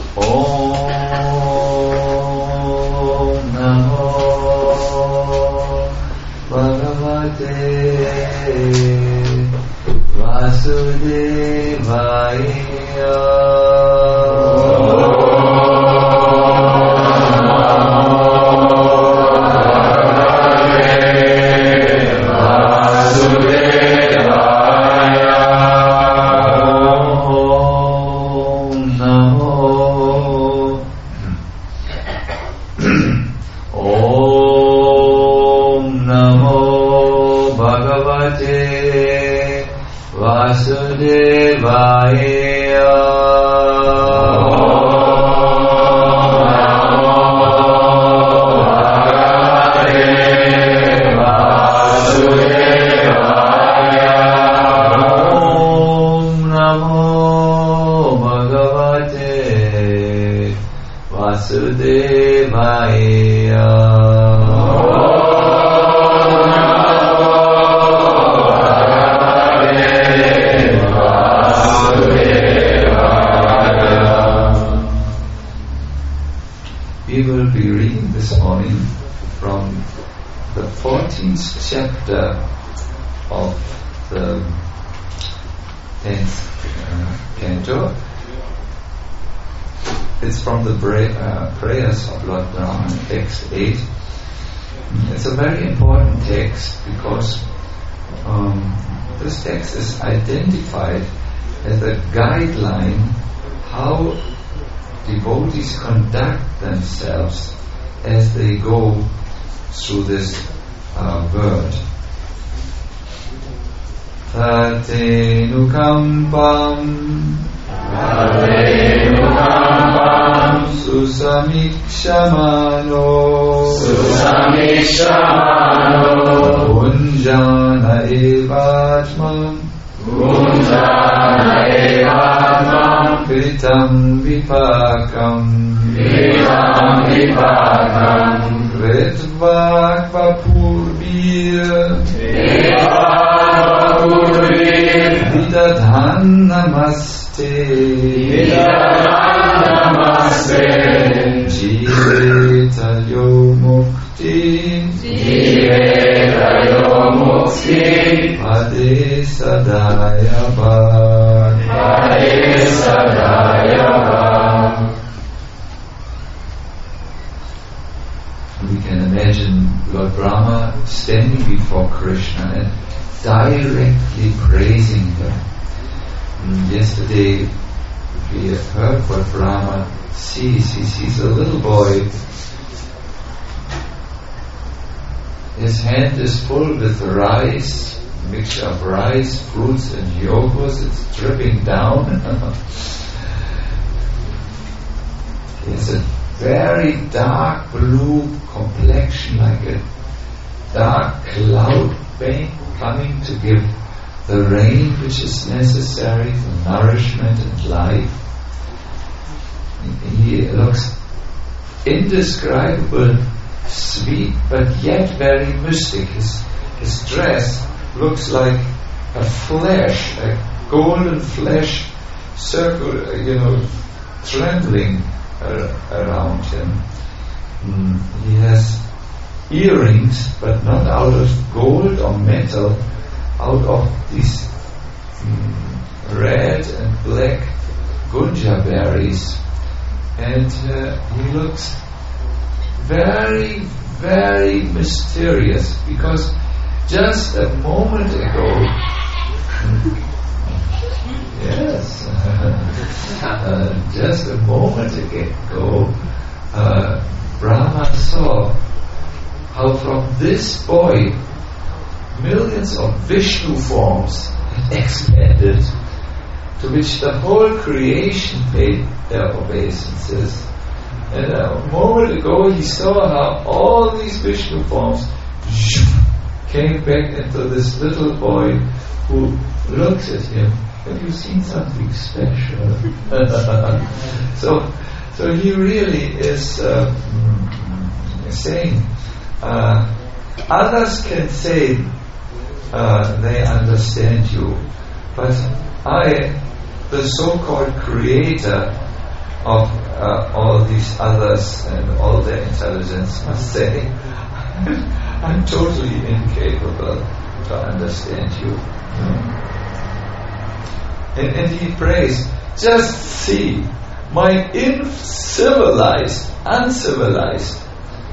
Om Namo Bhagavate Vasudevaya. We will be reading this morning from the 14th chapter of the 10th canto. It's from the prayers of Lord Brahma, text 8. It's a very important text because this text is identified as a guideline how devotees conduct themselves as they go through this world. Tatenukampam Susamikshamano Unjana evatmam Kritam vipakam Vetvakvapurvir Vidadhan namaste Jivetayo mukti Pade sadayabad. We can imagine Lord Brahma standing before Krishna and directly praising him. Yesterday we heard what Brahma sees. He sees a little boy. His hand is full with rice, mixture of rice, fruits and yogurt. It's dripping down. He has a very dark blue complexion, like a dark cloud bank coming to give the rain which is necessary for nourishment and life. He looks indescribable, sweet, but yet very mystic. His dress looks like a flesh, a golden flesh circle, trembling around him. He has earrings, but not out of gold or metal, out of these red and black gunja berries. And he looks very, very mysterious, because just a moment ago just a moment ago Brahma saw how from this boy millions of Vishnu forms had expanded, to which the whole creation paid their obeisances. And a moment ago he saw how all these Vishnu forms came back into this little boy who looks at him. Have you seen something special? So he really is saying, others can say they understand you, but I, the so-called creator of all these others and all their intelligence must say, I'm totally incapable to understand you. And he prays, just see my uncivilized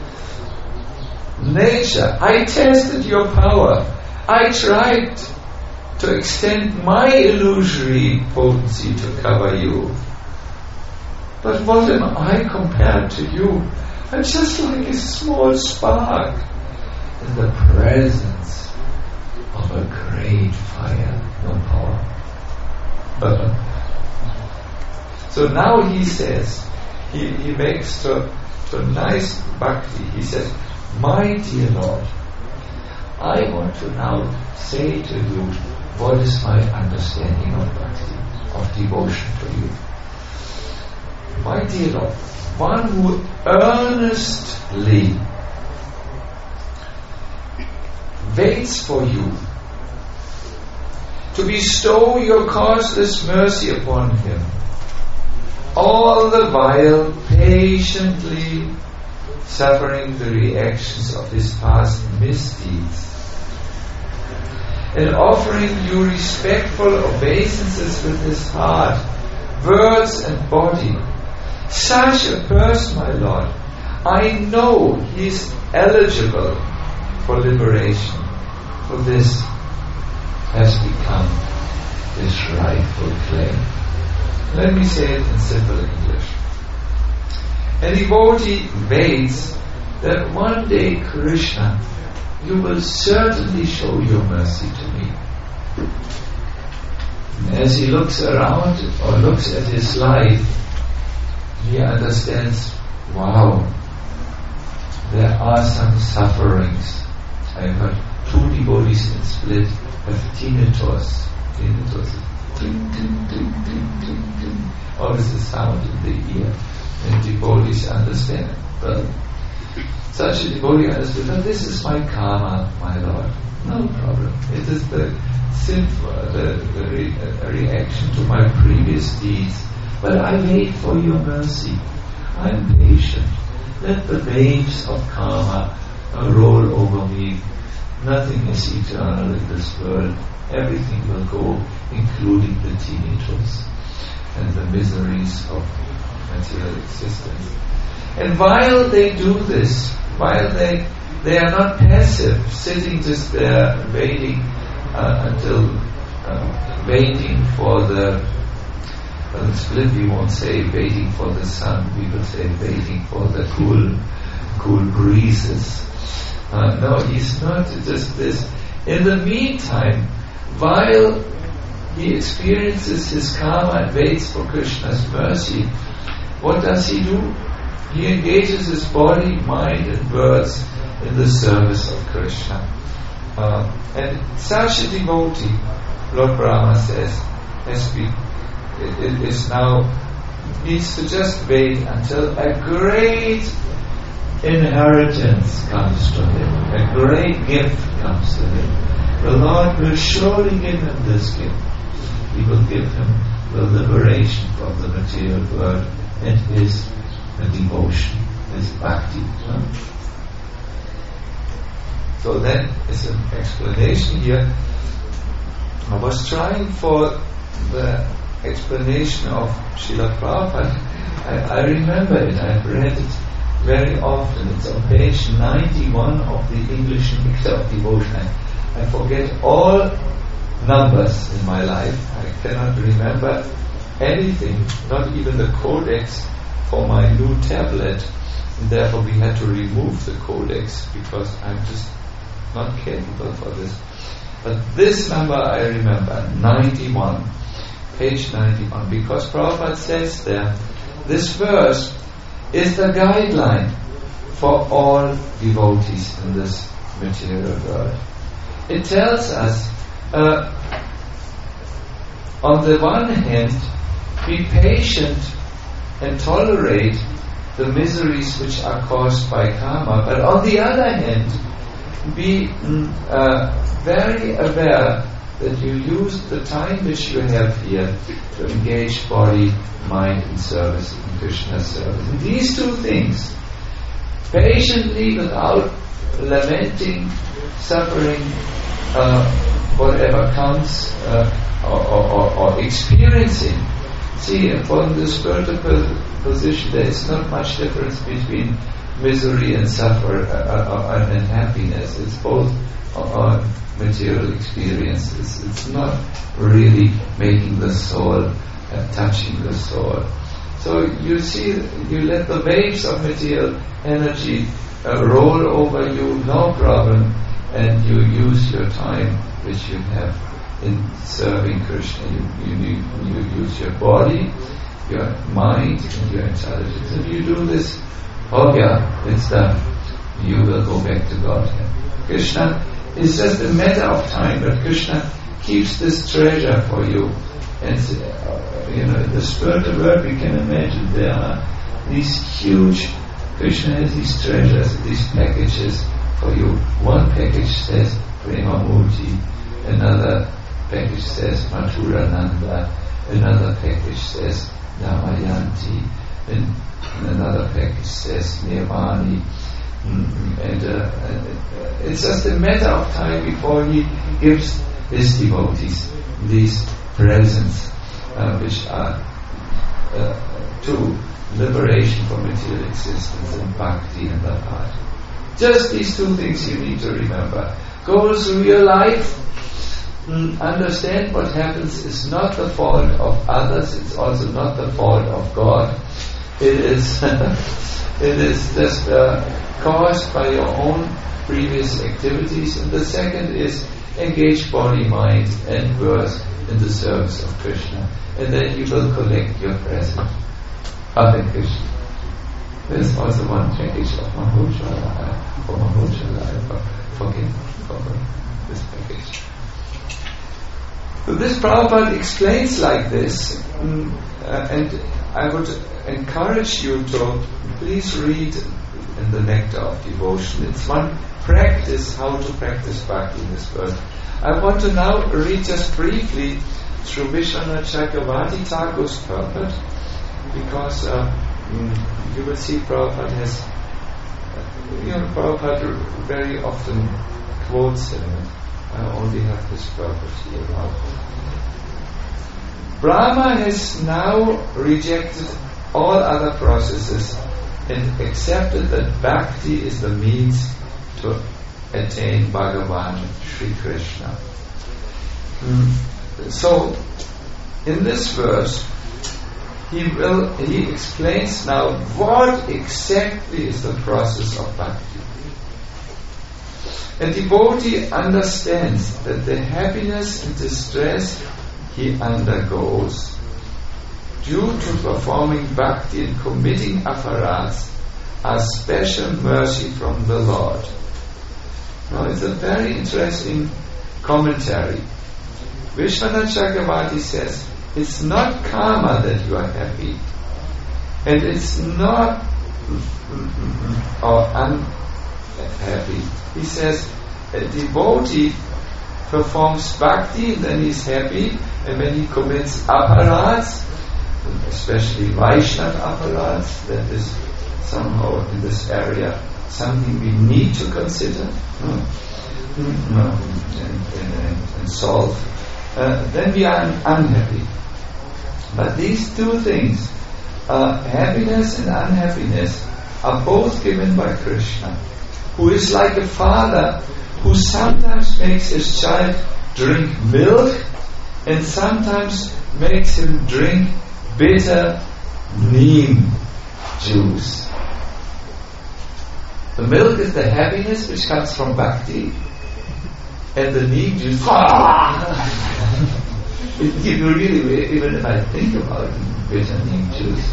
nature. I tested your power. I tried to extend my illusory potency to cover you. But what am I compared to you? I'm just like a small spark in the presence of a great fire. No power. So now he says, he makes to nice bhakti. He says, my dear Lord, I want to now say to you what is my understanding of bhakti, of devotion to you. My dear Lord, one who earnestly waits for you to bestow your causeless mercy upon him, all the while patiently suffering the reactions of his past misdeeds, and offering you respectful obeisances with his heart, words and body. Such a person, my Lord, I know he is eligible for liberation, for this has become his rightful claim. Let me say it in simple English. A devotee waits that one day, Krishna, you will certainly show your mercy to me. And as he looks around or looks at his life, he understands, wow, there are some sufferings. I heard 2 devotees in Split have tinnitus. Tinnitus. Ding, ding, ding, ding, ding, ding. Always a sound in the ear. And devotees understand. Well, such a devotee understood, well, this is my karma, my Lord. No problem. It is the sinful, the reaction to my previous deeds. But I wait for your mercy. I'm patient. Let the waves of karma roll over me. Nothing is eternal in this world. Everything will go, including the tinnitus and the miseries of material existence. And while they do this, while they are not passive, sitting just there waiting waiting for the Split, we won't say waiting for the sun, we will say waiting for the cool breezes. No, he's not just this. In the meantime, while he experiences his karma and waits for Krishna's mercy, what does he do? He engages his body, mind and words in the service of Krishna. And such a devotee, Lord Brahma says, needs to just wait until a great inheritance comes to him, a great gift comes to him. The Lord will surely give him this gift. He will give him the liberation from the material world and his devotion, his bhakti. So then it's an explanation here. I was trying for the explanation of Srila Prabhupada. I remember it, I've read it very often. It's on page 91 of the English Mixture of Devotion. I forget all numbers in my life. I cannot remember anything, not even the codex for my new tablet. And therefore we had to remove the codex because I'm just not capable for this. But this number I remember, 91, page 91, because Prabhupada says there, this verse is the guideline for all devotees in this material world. It tells us, on the one hand, be patient and tolerate the miseries which are caused by karma, but on the other hand, be very aware that you use the time which you have here to engage body, mind in service, in Krishna's service. And these two things, patiently, without lamenting, suffering, whatever comes, or experiencing. See, upon the spiritual position, there is not much difference between misery and suffer and happiness. It's both material experiences. It's not really making the soul, touching the soul. So you see, you let the waves of material energy roll over you, no problem, and you use your time which you have in serving Krishna. You use your body, your mind, and your intelligence. If you do this, it's done. You will go back to Godhead. Krishna is just a matter of time, but Krishna keeps this treasure for you. And in the spiritual world, we can imagine there are these huge. Krishna has these treasures, these packages for you. One package says Premamurti, another package says Mathurananda, another package says Damayanti, and another package says Nirvani. And it's just a matter of time before he gives his devotees these presents, which are to liberation from material existence and bhakti and the heart. Just these two things you need to remember. Go through your life, understand what happens is not the fault of others, it's also not the fault of God. It is just caused by your own previous activities. And the second is engage body, mind and verse in the service of Krishna. And then you will collect your present. Hare Krishna. There's also one package of Mahojala for this package. So this Prabhupada explains like this, and I would encourage you to please read in the Nectar of Devotion. It's one practice, how to practice bhakti in this world. I want to now read just briefly through Vishwanath Chakravarti Thakur's purport, because you will see Prabhupada has, Prabhupada very often quotes him. I only have this purport here now. Brahma has now rejected all other processes and accepted that bhakti is the means to attain Bhagavan Sri Krishna. So, in this verse, he explains now what exactly is the process of bhakti. A devotee understands that the happiness and distress he undergoes due to performing bhakti and committing aparats are special mercy from the Lord. Now it's a very interesting commentary. Vishwanath Chakravarti says, it's not karma that you are happy, and it's not or unhappy. He says, a devotee performs bhakti, then he's happy, and when he commits aparats, especially Vaishnava aparats, that is somehow in this area something we need to consider and solve, then we are unhappy. But these two things, happiness and unhappiness, are both given by Krishna, who is like a father who sometimes makes his child drink milk and sometimes makes him drink bitter neem juice. The milk is the happiness which comes from bhakti, and the neem juice, you really, even if I think about bitter neem juice,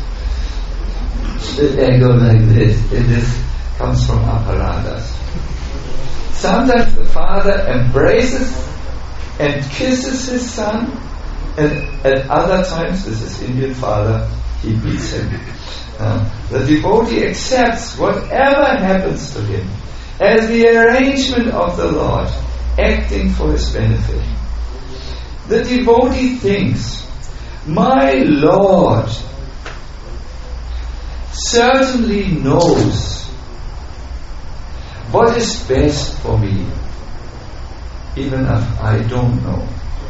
I go like this, and this comes from aparatas. Sometimes the father embraces and kisses his son, and at other times, this is Indian father, he beats him. The devotee accepts whatever happens to him as the arrangement of the Lord, acting for his benefit. The devotee thinks, my Lord certainly knows what is best for me, even if I don't know.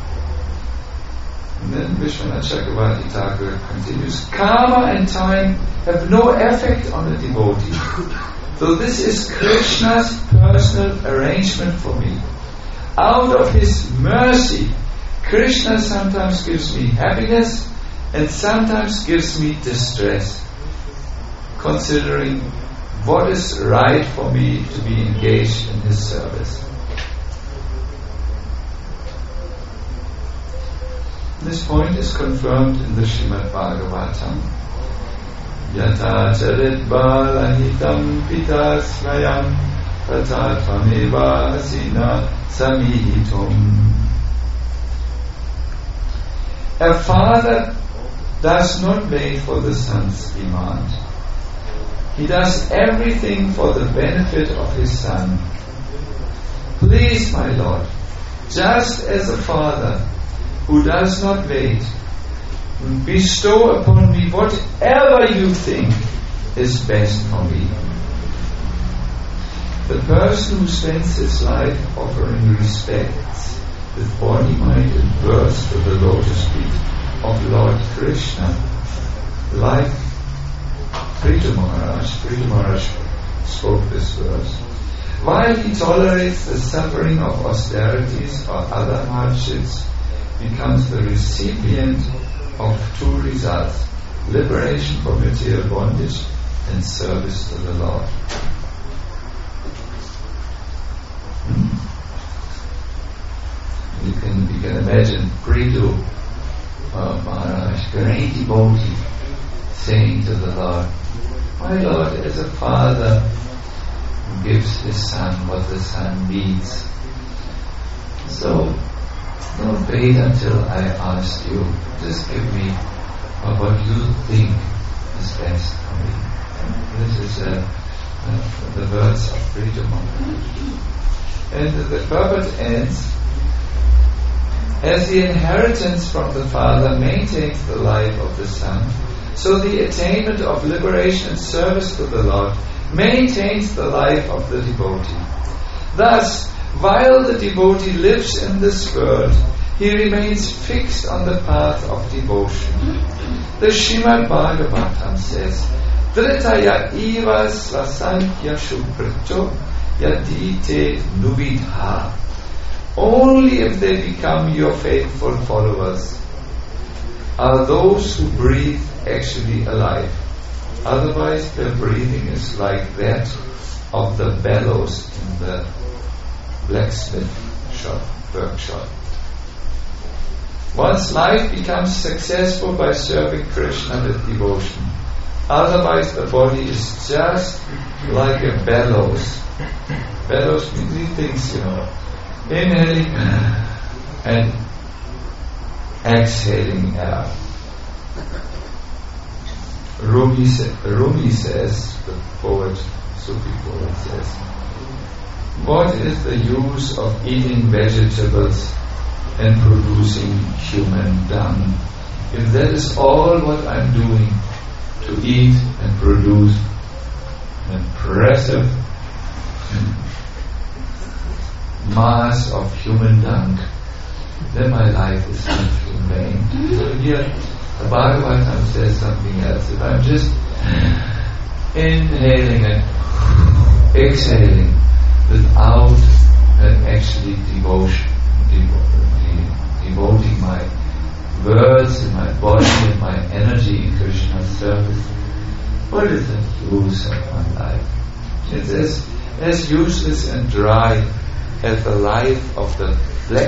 And then Vishwanath Chakravarti Thakur continues, karma and time have no effect on the devotee. So this is Krishna's personal arrangement for me. Out of his mercy, Krishna sometimes gives me happiness and sometimes gives me distress, considering what is right for me to be engaged in his service. This point is confirmed in the Srimad Bhagavatam. Yata charit balahitam pita svayam tata tvameva asina samihitum. A father does not wait for the son's demand. He does everything for the benefit of his son. Please, my Lord, just as a father who does not wait, bestow upon me whatever you think is best for me. The person who spends his life offering respects with body, mind and words to the lotus feet of Lord Krishna, like Prithu Maharaj spoke this verse, while he tolerates the suffering of austerities or other hardships, becomes the recipient of two results: liberation from material bondage and service to the Lord. You can imagine Prithu Maharaj, great devotee, saying to the Lord, my Lord, as a father gives his son what the son needs, so don't wait until I ask you. Just give me what you think is best for me. And this is the words of Prithu Maharaj. And the purport ends, as the inheritance from the father maintains the life of the son, so the attainment of liberation and service to the Lord maintains the life of the devotee. Thus, while the devotee lives in this world, he remains fixed on the path of devotion. The Srimad Bhagavatam says, Dritaya eva svasankhya shubhrito yadite nuvidha. Only if they become your faithful followers are those who breathe actually alive. Otherwise, their breathing is like that of the bellows in the blacksmith workshop. One's life becomes successful by serving Krishna with devotion. Otherwise, the body is just like a bellows. Bellows means these things, inhaling and exhaling air. Rumi says, the poet, Sufi poet says, what is the use of eating vegetables and producing human dung? If that is all what I'm doing, to eat and produce an impressive mass of human dung, then my life is not in vain. So here, the Bhagavatam says something else. If I'm just inhaling and exhaling without actually devoting my words and my body and my energy in Krishna's service, what is the use of my life? It's as useless and dry as the life of the black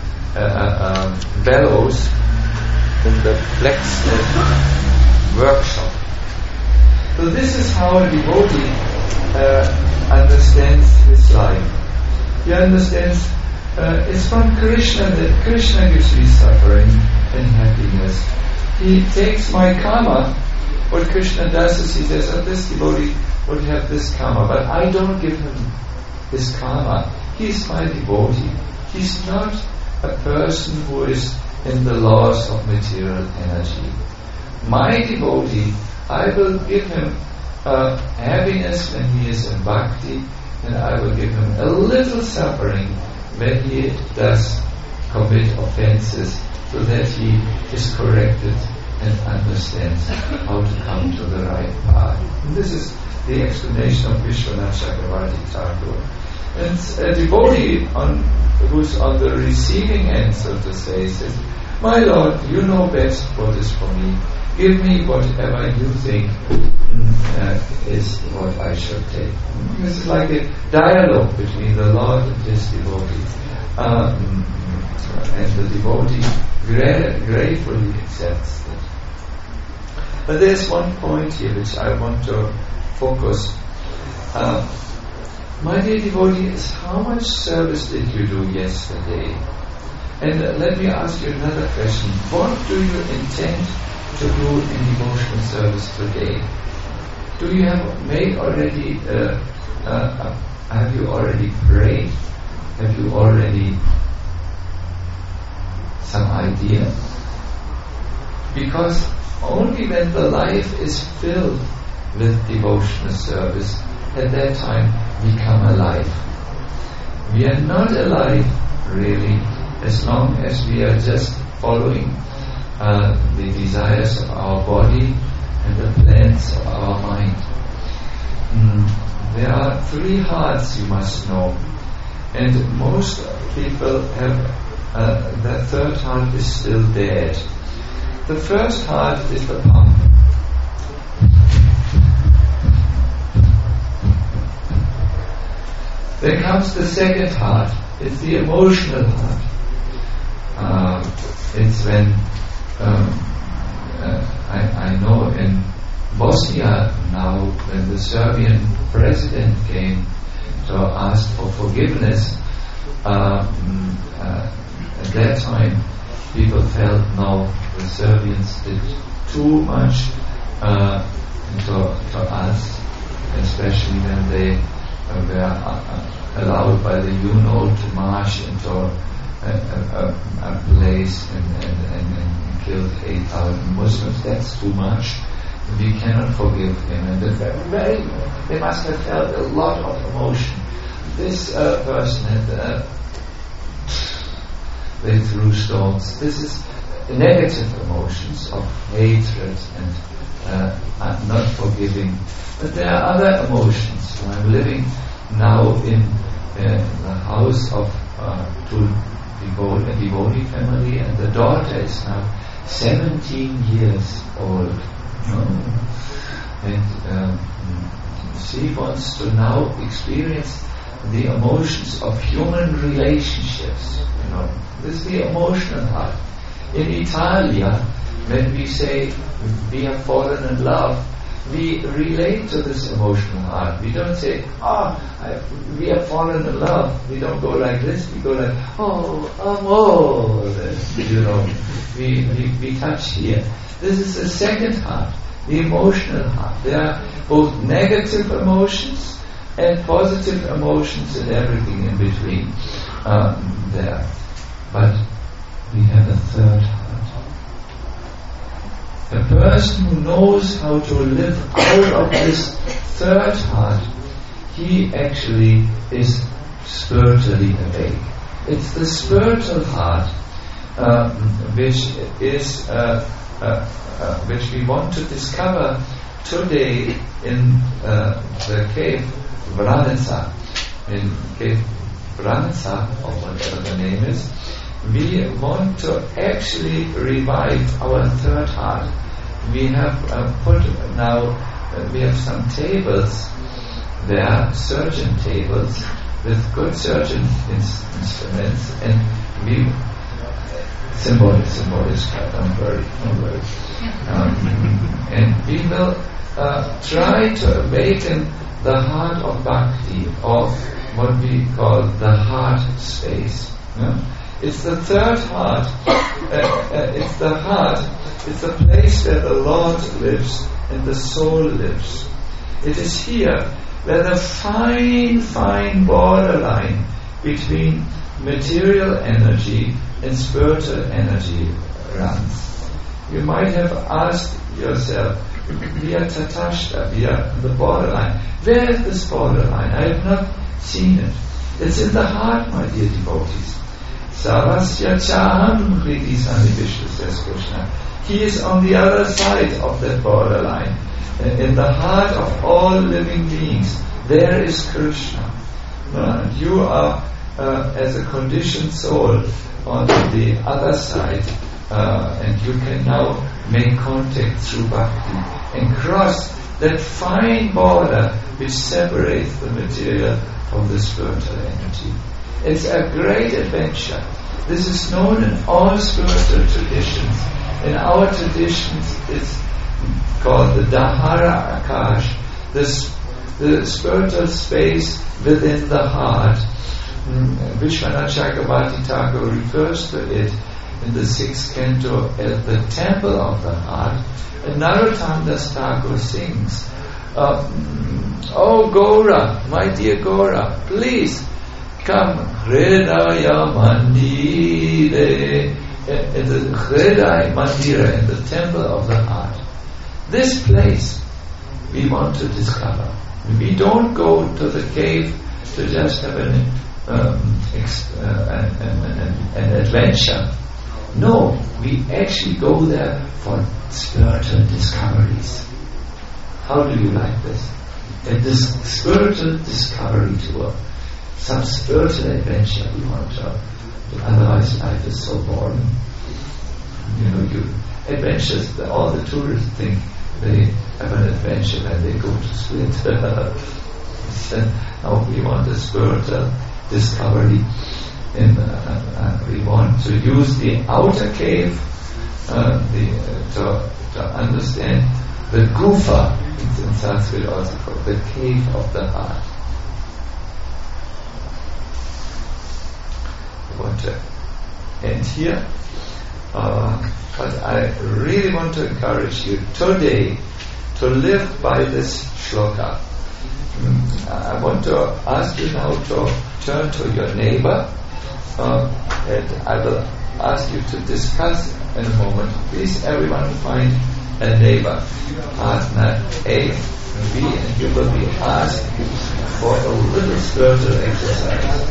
bellows in the blacksmith workshop. So this is how a devotee understands his life. He understands it's from Krishna that Krishna gives me suffering and happiness. He takes my karma. What Krishna does is he says, this devotee would have this karma, but I don't give him his karma. He's my devotee. He's not a person who is in the laws of material energy. My devotee, I will give him happiness when he is in bhakti, and I will give him a little suffering when he does commit offenses, so that he is corrected and understands how to come to the right path. And this is the explanation of Vishwanath Chakravarti Thakur. And a devotee who's on the receiving end, so to say, says, "My Lord, you know best what is for me. Give me whatever you think is what I should take." This is like a dialogue between the Lord and his devotee. And the devotee gratefully accepts it. But there's one point here which I want to focus. My dear devotee, how much service did you do yesterday? And let me ask you another question. What do you intend to do in devotional service today? Do you have made already? Have you already prayed? Have you already some idea? Because only when the life is filled with devotional service, at that time we come alive. We are not alive really as long as we are just following the desires of our body and the plans of our mind. There are 3 hearts, you must know, and most people have the 3rd heart is still dead. The first heart is the pump. Then comes the second heart. It's the emotional heart. It's when I know in Bosnia now, when the Serbian president came to ask for forgiveness, at that time people felt no, the Serbians did too much to us, especially when they were allowed by the UNO to march into a place and killed 8,000 Muslims. That's too much. We cannot forgive him. And they must have felt a lot of emotion. This person had they threw stones. This is negative emotions of hatred and not forgiving. But there are other emotions. So I'm living now in the house of a devotee family, and the daughter is now 17 years old. And she wants to now experience the emotions of human relationships. This is the emotional heart. In Italia, when we say we have fallen in love, we relate to this emotional heart. We don't say, we have fallen in love. We don't go like this. We go like, amor. We touch here. This is the second heart, the emotional heart. There are both negative emotions and positive emotions and everything in between there. But we have a third heart. A person who knows how to live out of this third heart, he actually is spiritually awake. It's the spiritual heart which we want to discover today in the cave Vranica. In cave Vranica, or whatever the name is, we want to actually revive our third heart. We have we have some tables there, surgeon tables, with good surgeon instruments, and we symbolic, don't worry. And we will try to awaken the heart of bhakti, or what we call the heart space. It's the third heart. It's the heart. It's the place where the Lord lives and the soul lives. It is here where the fine borderline between material energy, and spiritual energy runs. You might have asked yourself, we are Tatashta, we are on the borderline. Where is this borderline? I have not seen it. It's in the heart, my dear devotees. Sarasya Chaham Hridi Sanivishnu, says Krishna. He is on the other side of that borderline. In the heart of all living beings, there is Krishna. You are, as a conditioned soul, on the other side, and you can now make contact through bhakti and cross that fine border which separates the material from the spiritual energy. It's a great adventure. This is known in all spiritual traditions. In our traditions, it's called the Dahara Akash, the spiritual space within the heart. Vishwanath Chakravarti Thakur refers to it in the 6th canto as the temple of the heart. And Narottam Das Thakur sings, Oh Gaura, my dear Gaura, please come, Hridaya Mandire, in the Hridaya Mandira, in the temple of the heart. This place we want to discover. We don't go to the cave to just have an adventure. No, we actually go there for spiritual discoveries. How do you like this? This spiritual discovery tour, some spiritual adventure we want to. Otherwise, life is so boring. Adventures. All the tourists think they have an adventure when they go to Split. Now we want a spiritual discovery. We want to use the outer cave to understand the gufa. It's in Sanskrit also called the cave of the heart. I want to end here, but I really want to encourage you today to live by this shloka. I want to ask you now to turn to your neighbor, and I will ask you to discuss in a moment. Please, everyone, find a neighbor, partner A and B, and you will be asked for a little spiritual exercise.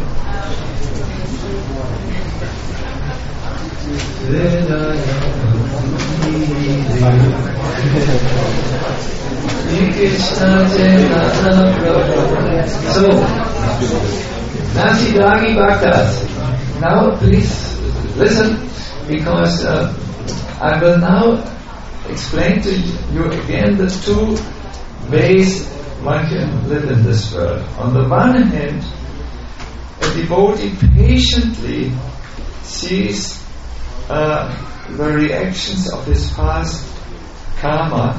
So, Nasi Dagi Bhaktas. Now please listen, because I will now explain to you again the two ways one can live in this world. On the one hand, a devotee patiently sees the reactions of his past karma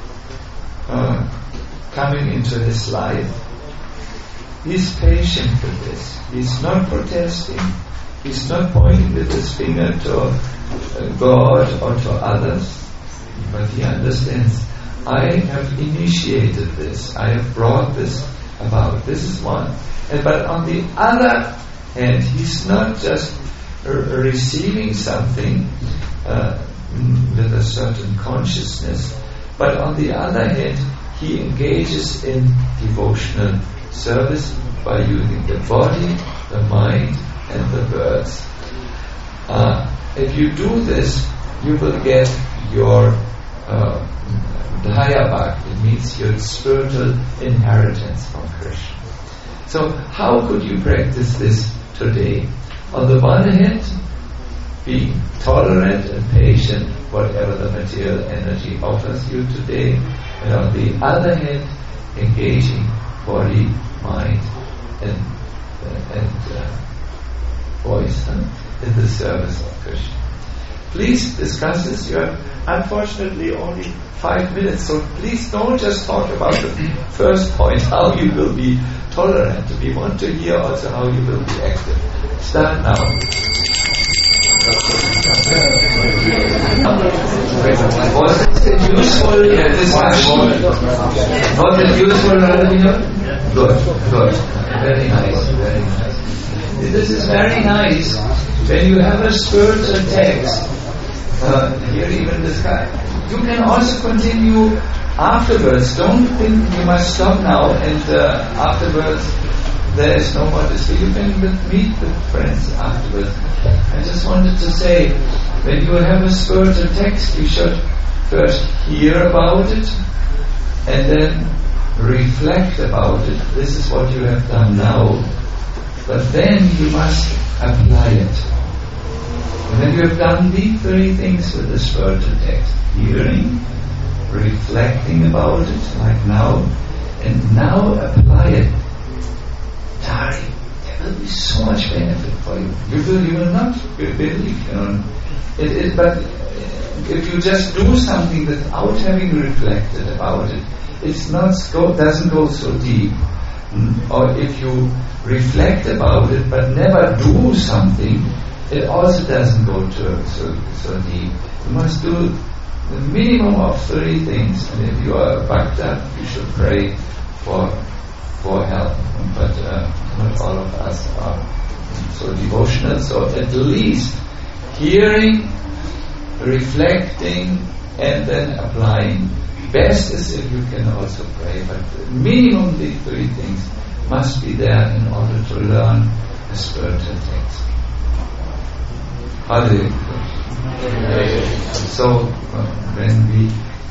coming into his life. He's patient with this. He's not protesting. He's not pointing with his finger to God or to others. But he understands, I have initiated this. I have brought this about. This is one. But on the other hand, he's not just receiving something with a certain consciousness, but on the other hand, he engages in devotional service by using the body, the mind, and the words. If you do this, you will get your Dhaya Bhakti. It means your spiritual inheritance from Krishna. So how could you practice this today? On the one hand, being tolerant and patient, whatever the material energy offers you today, and on the other hand, engaging body, mind, and voice in the service of Krishna. Please discuss this. You have unfortunately only 5 minutes, so please don't just talk about the first point, how you will be tolerant. We want to hear also how you will be active. Start now. Was it useful discussion? Was it useful, Radhika? Good. Very nice. This is very nice. When you have a spiritual text, here even this guy, you can also continue afterwards. Don't think you must stop now and afterwards there is no more to speak. You can meet with friends afterwards. I just wanted to say, when you have a spiritual text, you should first hear about it and then reflect about it. This is what you have done now. But then you must apply it. And when you have done these three things with the spiritual text, hearing, reflecting about it, like now, and now apply it, Dari, there will be so much benefit for you. You will not believe, but if you just do something without having reflected about it, doesn't go so deep. Or if you reflect about it but never do something, it also doesn't go so deep. You must do the minimum of 3 things. And if you are bhakta, you should pray for help. But not all of us are so devotional. So at least hearing, reflecting, and then applying. Best is if you can also pray, but minimum the 3 things must be there in order to learn the spiritual text. Hare Krishna. So when we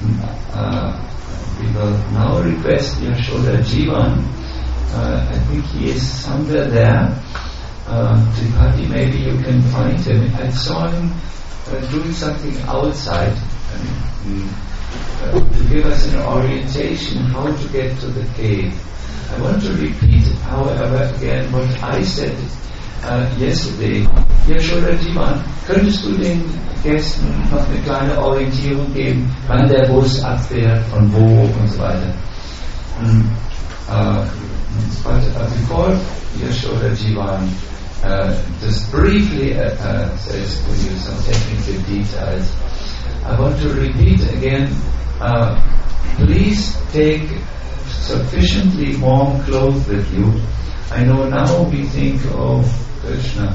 will now request Yashoda Jivan. I think he is somewhere there. Tripati, maybe you can find him. I saw him doing something outside to give us an orientation how to get to the cave. I want to repeat, however, again what I said yesterday. Yashoda Jivan, könntest du den Gästen noch eine kleine Orientierung geben, wann der Bus abfährt, von wo und so weiter? But before Yashoda Jivan just briefly says to you some technical details, I want to repeat again, please take sufficiently warm clothes with you. I know now we think of Krishna,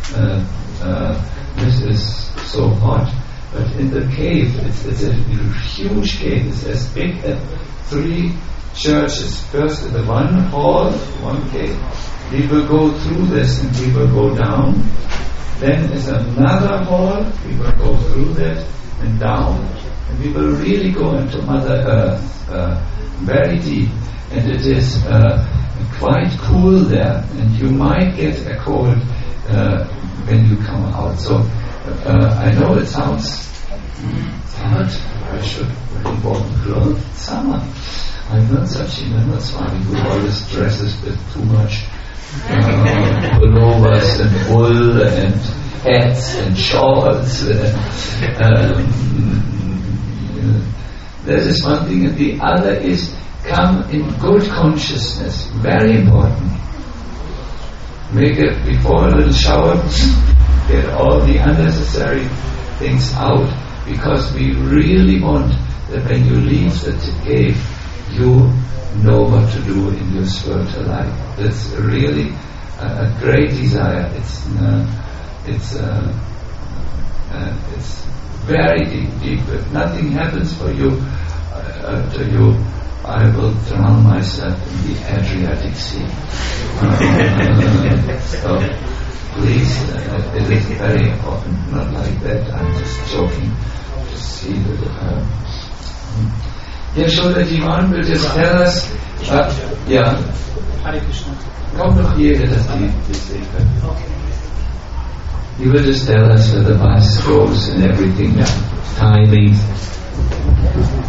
this is so hot, but in the cave, it's a huge cave, it's as big as 3 churches. First the one hall, one cave. We will go through this and we will go down. Then is another hall, we will go through that and down. And we will really go into Mother Earth, very deep. And it is quite cool there. And you might get a cold when you come out. So I know it sounds hard. I should really warm clothes. Summer. I'm not such Swami who always dresses with too much pullovers and wool and hats and shawls. That is one thing, and the other is come in good consciousness. Very important. Make it before a little shower, get all the unnecessary things out, because we really want that when you leave the cave, you know what to do in your spiritual life. That's really a great desire. It's very deep. If nothing happens for you, to you, I will drown myself in the Adriatic Sea. So please, it is very important. Not like that. I'm just joking. Just see that. Yashoda Jivan will just tell us, yeah. Hare Krishna. Kommt noch jeder, dass die sehen können. He will just tell us where the bus goes and everything, timing.